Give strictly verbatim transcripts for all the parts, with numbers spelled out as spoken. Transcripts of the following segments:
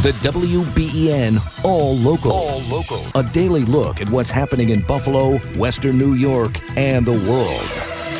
The W B E N All Local. All Local. A daily look at what's happening in Buffalo, Western New York, and the world.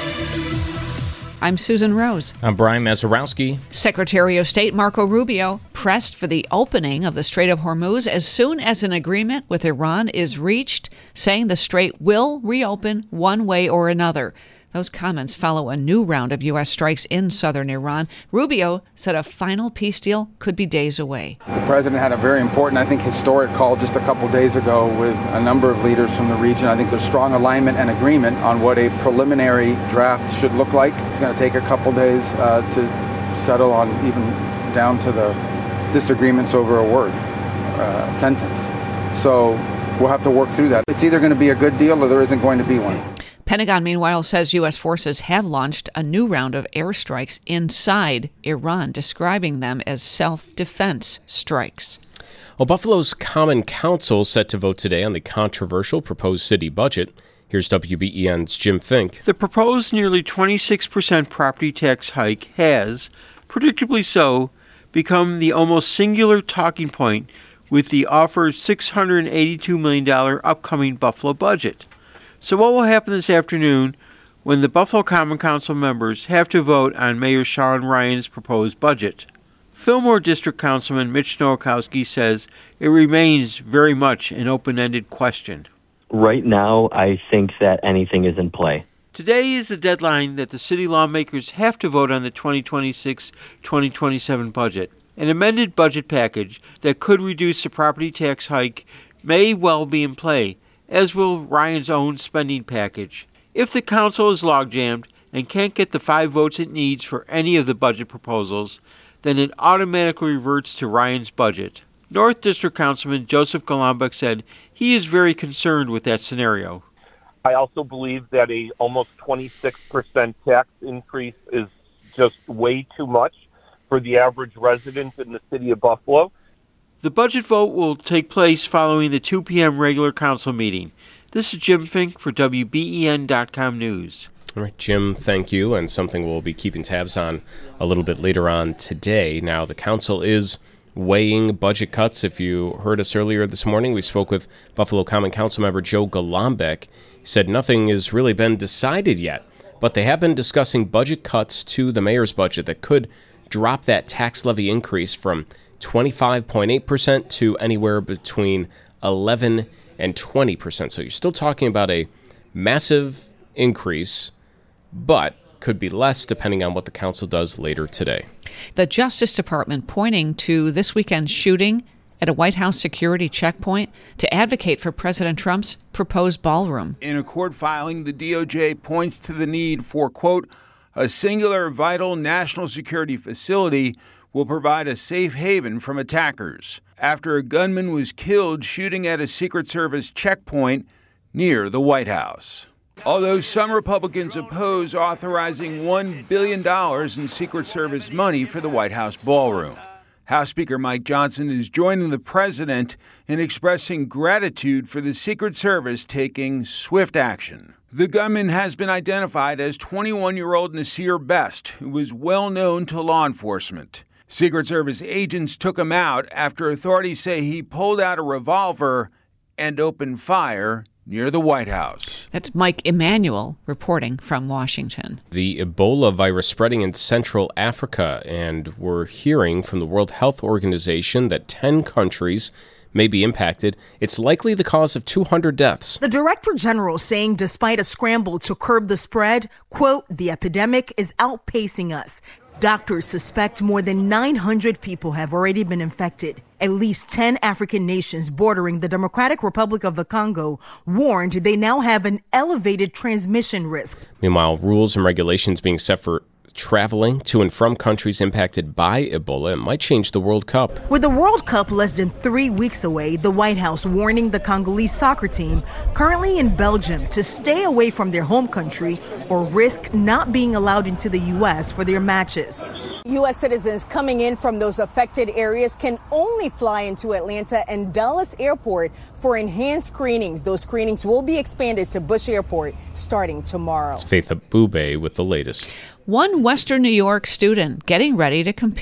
I'm Susan Rose. I'm Brian Mazurowski. Secretary of State Marco Rubio pressed for the opening of the Strait of Hormuz as soon as an agreement with Iran is reached, saying the strait will reopen one way or another. Those comments follow a new round of U S strikes in southern Iran. Rubio said a final peace deal could be days away. The president had a very important, I think, historic call just a couple days ago with a number of leaders from the region. I think there's strong alignment and agreement on what a preliminary draft should look like. It's going to take a couple days uh, to settle on even down to the disagreements over a word, uh, sentence. So we'll have to work through that. It's either going to be a good deal or there isn't going to be one. Pentagon, meanwhile, says U S forces have launched a new round of airstrikes inside Iran, describing them as self-defense strikes. Well, Buffalo's Common Council set to vote today on the controversial proposed city budget. Here's W B E N's Jim Fink. The proposed nearly twenty-six percent property tax hike has, predictably so, become the almost singular talking point with the offered six hundred eighty-two million dollars upcoming Buffalo budget. So what will happen this afternoon when the Buffalo Common Council members have to vote on Mayor Shawn Ryan's proposed budget? Fillmore District Councilman Mitch Nowakowski says it remains very much an open-ended question. Right now, I think that anything is in play. Today is the deadline that the city lawmakers have to vote on the twenty twenty-six twenty twenty-seven budget. An amended budget package that could reduce the property tax hike may well be in play, as will Ryan's own spending package. If the council is logjammed and can't get the five votes it needs for any of the budget proposals, then it automatically reverts to Ryan's budget. North District Councilman Joseph Golombek said he is very concerned with that scenario. I also believe that a almost twenty-six percent tax increase is just way too much for the average resident in the city of Buffalo. The budget vote will take place following the two p.m. regular council meeting. This is Jim Fink for W B E N dot com News. All right, Jim, thank you, and something we'll be keeping tabs on a little bit later on today. Now, the council is weighing budget cuts. If you heard us earlier this morning, we spoke with Buffalo Common Council member Joe Golombek. He said nothing has really been decided yet, but they have been discussing budget cuts to the mayor's budget that could drop that tax levy increase from twenty-five point eight percent to anywhere between eleven and twenty percent. So you're still talking about a massive increase, but could be less depending on what the council does later today. The Justice Department pointing to this weekend's shooting at a White House security checkpoint to advocate for President Trump's proposed ballroom. In a court filing, the D O J points to the need for, quote, a singular vital national security facility will provide a safe haven from attackers after a gunman was killed shooting at a Secret Service checkpoint near the White House. Although some Republicans oppose authorizing one billion dollars in Secret Service money for the White House ballroom, House Speaker Mike Johnson is joining the president in expressing gratitude for the Secret Service taking swift action. The gunman has been identified as twenty-one-year-old Nasir Best, who was well known to law enforcement. Secret Service agents took him out after authorities say he pulled out a revolver and opened fire near the White House. That's Mike Emanuel reporting from Washington. The Ebola virus spreading in Central Africa, and we're hearing from the World Health Organization that ten countries may be impacted. It's likely the cause of two hundred deaths. The Director General saying despite a scramble to curb the spread, quote, the epidemic is outpacing us. Doctors suspect more than nine hundred people have already been infected. At least ten African nations bordering the Democratic Republic of the Congo warned they now have an elevated transmission risk. Meanwhile, rules and regulations being set for traveling to and from countries impacted by Ebola. It might change the World Cup. With the World Cup less than three weeks away, the White House warning the Congolese soccer team, currently in Belgium, to stay away from their home country or risk not being allowed into the U S for their matches. U S citizens coming in from those affected areas can only fly into Atlanta and Dulles Airport for enhanced screenings. Those screenings will be expanded to Bush Airport starting tomorrow. It's Faith Abube with the latest. One Western New York student getting ready to compete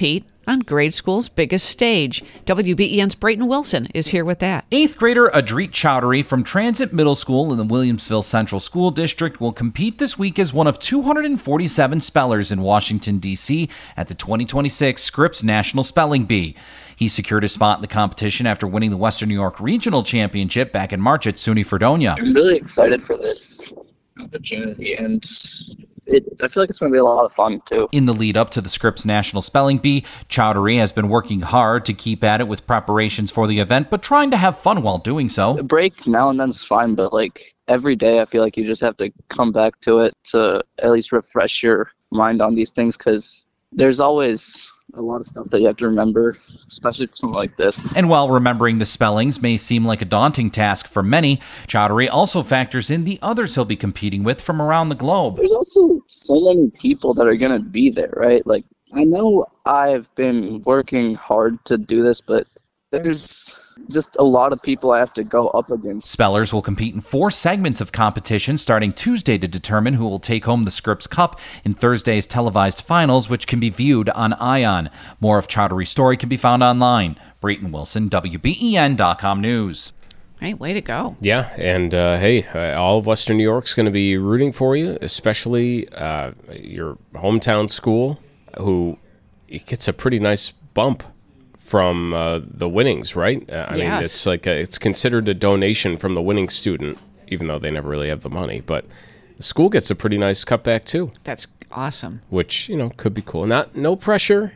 on grade school's biggest stage. W B E N's Brayton Wilson is here with that. Eighth grader Adrit Chowdhury from Transit Middle School in the Williamsville Central School District will compete this week as one of two hundred forty-seven spellers in Washington, D C at the twenty twenty-six Scripps National Spelling Bee. He secured a spot in the competition after winning the Western New York Regional Championship back in March at SUNY Fredonia. I'm really excited for this opportunity, and It, I feel like it's going to be a lot of fun, too. In the lead up to the Scripps National Spelling Bee, Chowdhury has been working hard to keep at it with preparations for the event, but trying to have fun while doing so. A break now and then is fine, but like every day I feel like you just have to come back to it to at least refresh your mind on these things, because there's always a lot of stuff that you have to remember, especially for something like this. And while remembering the spellings may seem like a daunting task for many, Chowdhury also factors in the others he'll be competing with from around the globe. There's also so many people that are going to be there, right? Like, I know I've been working hard to do this, but there's just a lot of people I have to go up against. Spellers will compete in four segments of competition starting Tuesday to determine who will take home the Scripps Cup in Thursday's televised finals, which can be viewed on ION. More of Chowdhury's story can be found online. Brayton Wilson, W B E N dot com News. Hey, way to go. Yeah, and uh, hey, uh, all of Western New York's going to be rooting for you, especially uh, your hometown school, who it gets a pretty nice bump from uh, the winnings, right? Uh, I yes. mean, it's like a, it's considered a donation from the winning student, even though they never really have the money. But the school gets a pretty nice cutback too. That's awesome. Which, you know, could be cool. Not no pressure.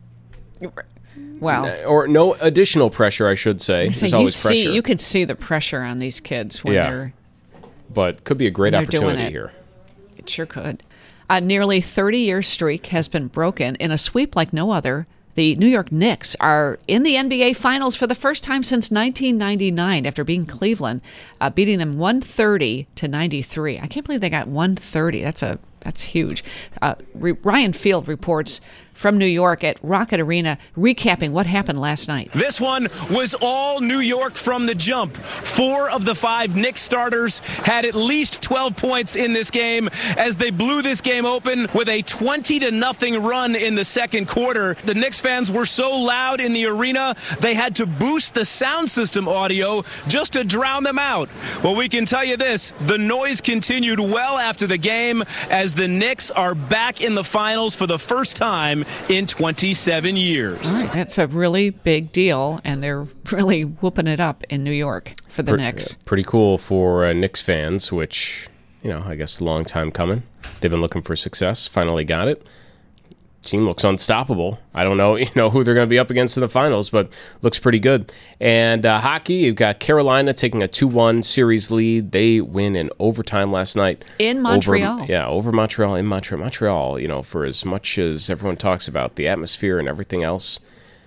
Well, or no additional pressure, I should say. There's you always see, pressure. you could see the pressure on these kids when yeah. they're. But could be a great when they're doing opportunity it. here. It sure could. A nearly thirty-year streak has been broken in a sweep like no other. The New York Knicks are in the N B A Finals for the first time since nineteen ninety-nine after beating Cleveland, uh, beating them one thirty to ninety-three. I can't believe they got one thirty. That's a that's huge. Uh, Re- Ryan Field reports from New York at Rocket Arena, recapping what happened last night. This one was all New York from the jump. Four of the five Knicks starters had at least twelve points in this game as they blew this game open with a twenty to nothing run in the second quarter. The Knicks fans were so loud in the arena, they had to boost the sound system audio just to drown them out. Well, we can tell you this, the noise continued well after the game as the Knicks are back in the finals for the first time in twenty-seven years. All right, that's a really big deal, and they're really whooping it up in New York for the Pre- Knicks. Pretty cool for uh, Knicks fans, which, you know, I guess a long time coming. They've been looking for success, finally got it. Team looks unstoppable. I don't know, you know, who they're going to be up against in the finals, but looks pretty good. And uh, hockey, you've got Carolina taking a two one series lead. They win in overtime last night. In Montreal. Over, yeah, over Montreal, in Montreal. Montreal, you know, for as much as everyone talks about the atmosphere and everything else,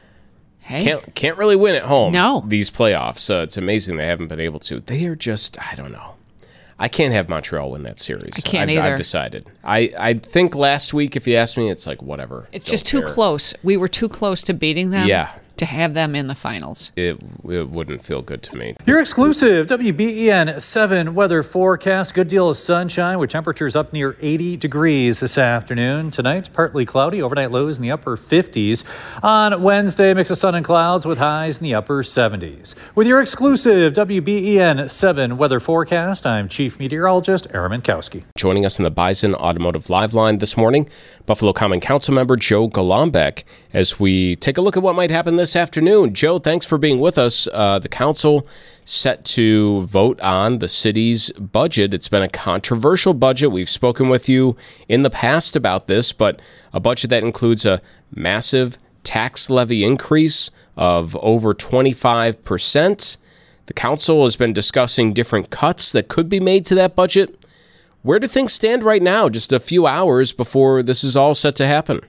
hey. can't can't really win at home. No. These playoffs. Uh, it's amazing they haven't been able to. They are just, I don't know. I can't have Montreal win that series. I can't I've, either. I've decided. I, I think last week, if you asked me, it's like, whatever. It's Don't just too care. close. We were too close to beating them Yeah. to have them in the finals. It, it wouldn't feel good to me. Your exclusive W B E N seven weather forecast. Good deal of sunshine with temperatures up near eighty degrees this afternoon. Tonight, partly cloudy, overnight lows in the upper fifties. On Wednesday, mix of sun and clouds with highs in the upper seventies. With your exclusive W B E N seven weather forecast, I'm Chief Meteorologist Aaron Minkowski. Joining us in the Bison Automotive Live Line this morning, Buffalo Common Council member Joe Golombek, as we take a look at what might happen this afternoon. Joe, thanks for being with us. Uh, the council set to vote on the city's budget. It's been a controversial budget. We've spoken with you in the past about this, but a budget that includes a massive tax levy increase of over twenty-five percent. The council has been discussing different cuts that could be made to that budget. Where do things stand right now, just a few hours before this is all set to happen?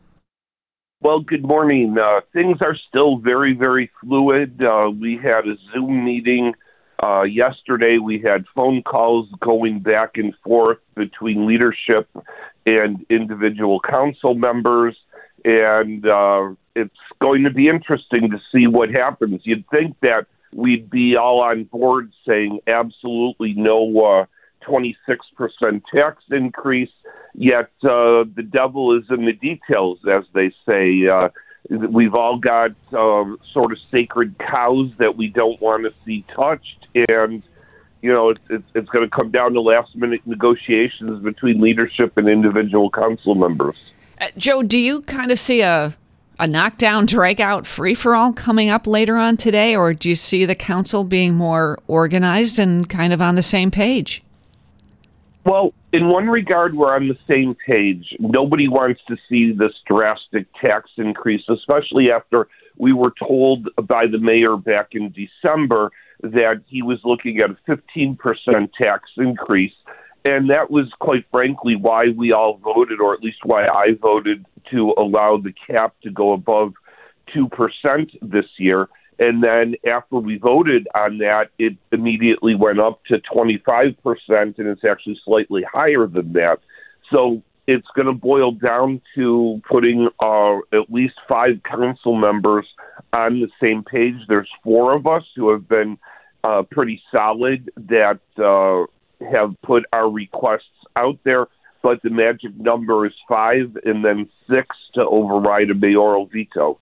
Well, good morning. Uh, things are still very, very fluid. Uh, we had a Zoom meeting uh, yesterday. We had phone calls going back and forth between leadership and individual council members, and uh, it's going to be interesting to see what happens. You'd think that we'd be all on board saying absolutely no uh, twenty-six percent tax increase, yet uh, the devil is in the details, as they say. Uh, We've all got um, sort of sacred cows that we don't want to see touched, and you know it's it's, it's going to come down to last minute negotiations between leadership and individual council members. Uh, Joe, do you kind of see a a knockdown, drag-out free-for-all coming up later on today, or do you see the council being more organized and kind of on the same page? Well, in one regard, we're on the same page. Nobody wants to see this drastic tax increase, especially after we were told by the mayor back in December that he was looking at a fifteen percent tax increase. And that was, quite frankly, why we all voted, or at least why I voted, to allow the cap to go above two percent this year. And then after we voted on that, it immediately went up to twenty-five percent, and it's actually slightly higher than that. So it's going to boil down to putting uh, at least five council members on the same page. There's four of us who have been uh, pretty solid that uh, have put our requests out there, but the magic number is five and then six to override a mayoral veto.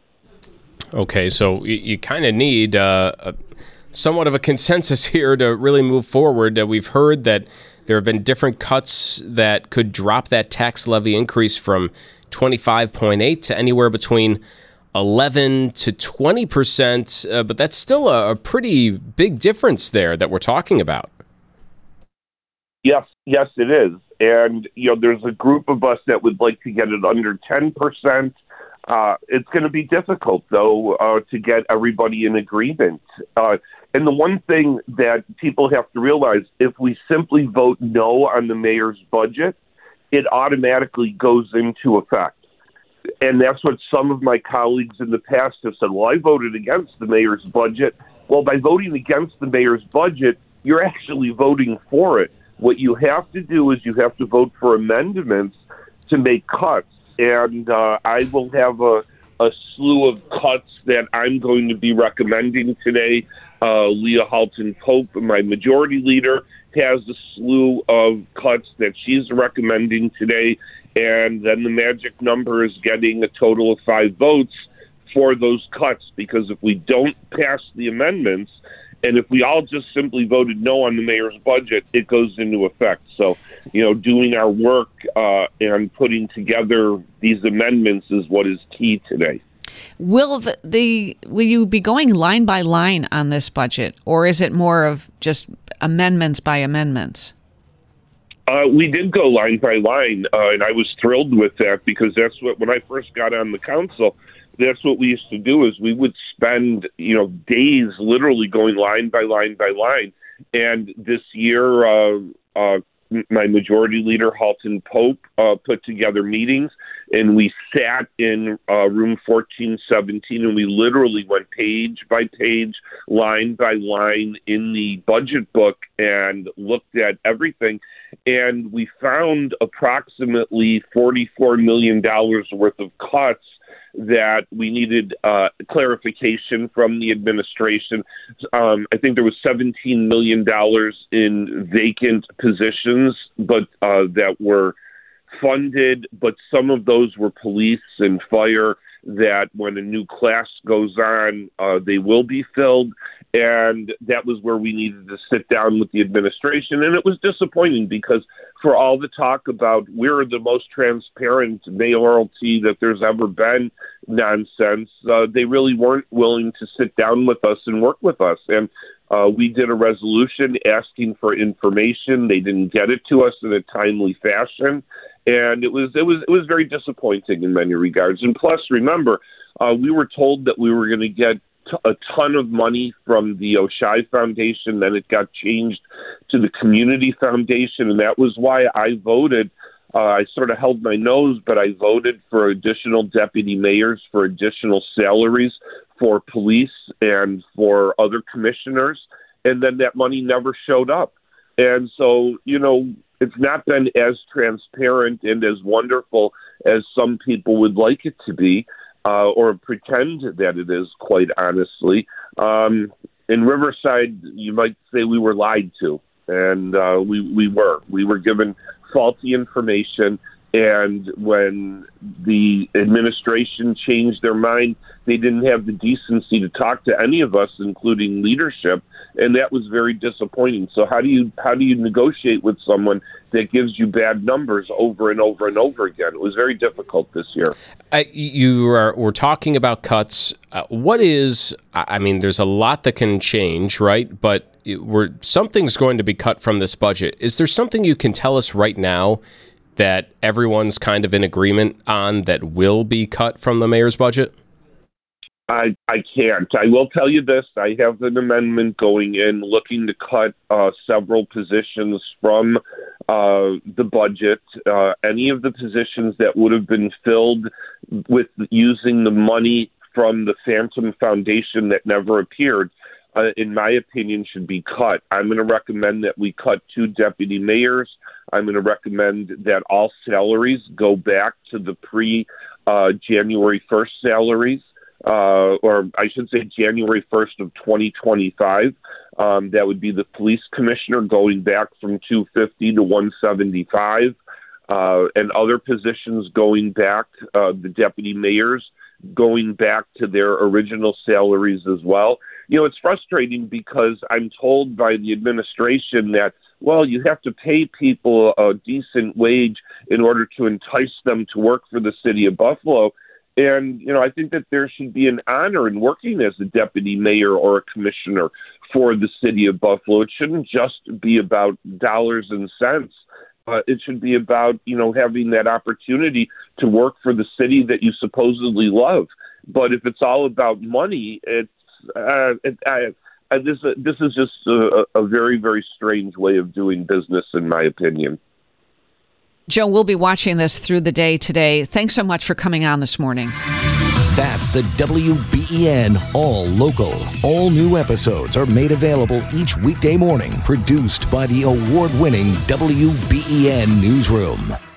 Okay, so you, you kind of need uh, a, somewhat of a consensus here to really move forward. Uh, we've heard that there have been different cuts that could drop that tax levy increase from twenty-five point eight to anywhere between eleven to twenty percent, uh, but that's still a, a pretty big difference there that we're talking about. Yes, yes, it is. And, you know, there's a group of us that would like to get it under ten percent. Uh, it's going to be difficult, though, uh, to get everybody in agreement. Uh, and the one thing that people have to realize, if we simply vote no on the mayor's budget, it automatically goes into effect. And that's what some of my colleagues in the past have said. Well, I voted against the mayor's budget. Well, by voting against the mayor's budget, you're actually voting for it. What you have to do is you have to vote for amendments to make cuts. And uh, I will have a, a slew of cuts that I'm going to be recommending today. Uh, Leah Halton Pope, my majority leader, has a slew of cuts that she's recommending today. And then the magic number is getting a total of five votes for those cuts, because if we don't pass the amendments, and if we all just simply voted no on the mayor's budget, it goes into effect. So, you know, doing our work uh, and putting together these amendments is what is key today. Will the, the will you be going line by line on this budget, or is it more of just amendments by amendments? Uh, we did go line by line, uh, and I was thrilled with that, because that's what, when I first got on the council, that's what we used to do, is we would spend, you know, days literally going line by line by line. And this year, uh, uh, my majority leader, Halton Pope, uh, put together meetings, and we sat in uh, room fourteen seventeen, and we literally went page by page, line by line in the budget book and looked at everything. And we found approximately forty-four million dollars worth of cuts that we needed uh, clarification from the administration. Um, I think there was seventeen million dollars in vacant positions, but uh, that were funded, but some of those were police and fire, that when a new class goes on, uh, they will be filled. And that was where we needed to sit down with the administration. And it was disappointing, because for all the talk about we're the most transparent mayoralty that there's ever been nonsense, uh, they really weren't willing to sit down with us and work with us. And uh, we did a resolution asking for information. They didn't get it to us in a timely fashion. And it was it was it was very disappointing in many regards. And plus, remember, uh, we were told that we were going to get t- a ton of money from the Oshai Foundation. Then it got changed to the Community Foundation, and that was why I voted. Uh, I sort of held my nose, but I voted for additional deputy mayors, for additional salaries for police and for other commissioners. And then that money never showed up. And so, you know, it's not been as transparent and as wonderful as some people would like it to be, uh, or pretend that it is, quite honestly. Um, in Riverside, you might say we were lied to, and uh, we, we were. We were given faulty information, And when the administration changed their mind, they didn't have the decency to talk to any of us, including leadership, and that was very disappointing. So how do you how do you negotiate with someone that gives you bad numbers over and over and over again? It was very difficult this year. Uh, you are we're talking about cuts. Uh, what is? I mean, there's a lot that can change, right? But we're something's going to be cut from this budget. Is there something you can tell us right now that everyone's kind of in agreement on that will be cut from the mayor's budget? I I can't. I will tell you this. I have an amendment going in looking to cut uh, several positions from uh, the budget. Uh, any of the positions that would have been filled with using the money from the Phantom Foundation that never appeared, uh, in my opinion, should be cut. I'm going to recommend that we cut two deputy mayors. I'm going to recommend that all salaries go back to the pre-January uh, first salaries. Uh, or I should say January first of twenty twenty-five. Um, that would be the police commissioner going back from two hundred fifty to one hundred seventy-five, uh, and other positions going back, uh, the deputy mayors going back to their original salaries as well. You know, it's frustrating because I'm told by the administration that, well, you have to pay people a decent wage in order to entice them to work for the city of Buffalo. And, you know, I think that there should be an honor in working as a deputy mayor or a commissioner for the city of Buffalo. It shouldn't just be about dollars and cents. Uh, it should be about, you know, having that opportunity to work for the city that you supposedly love. But if it's all about money, it's uh, it, I, I, this, uh, this is just a, a very, very strange way of doing business, in my opinion. Joe, we'll be watching this through the day today. Thanks so much for coming on this morning. That's the W B E N All Local. All new episodes are made available each weekday morning, produced by the award-winning W B E N Newsroom.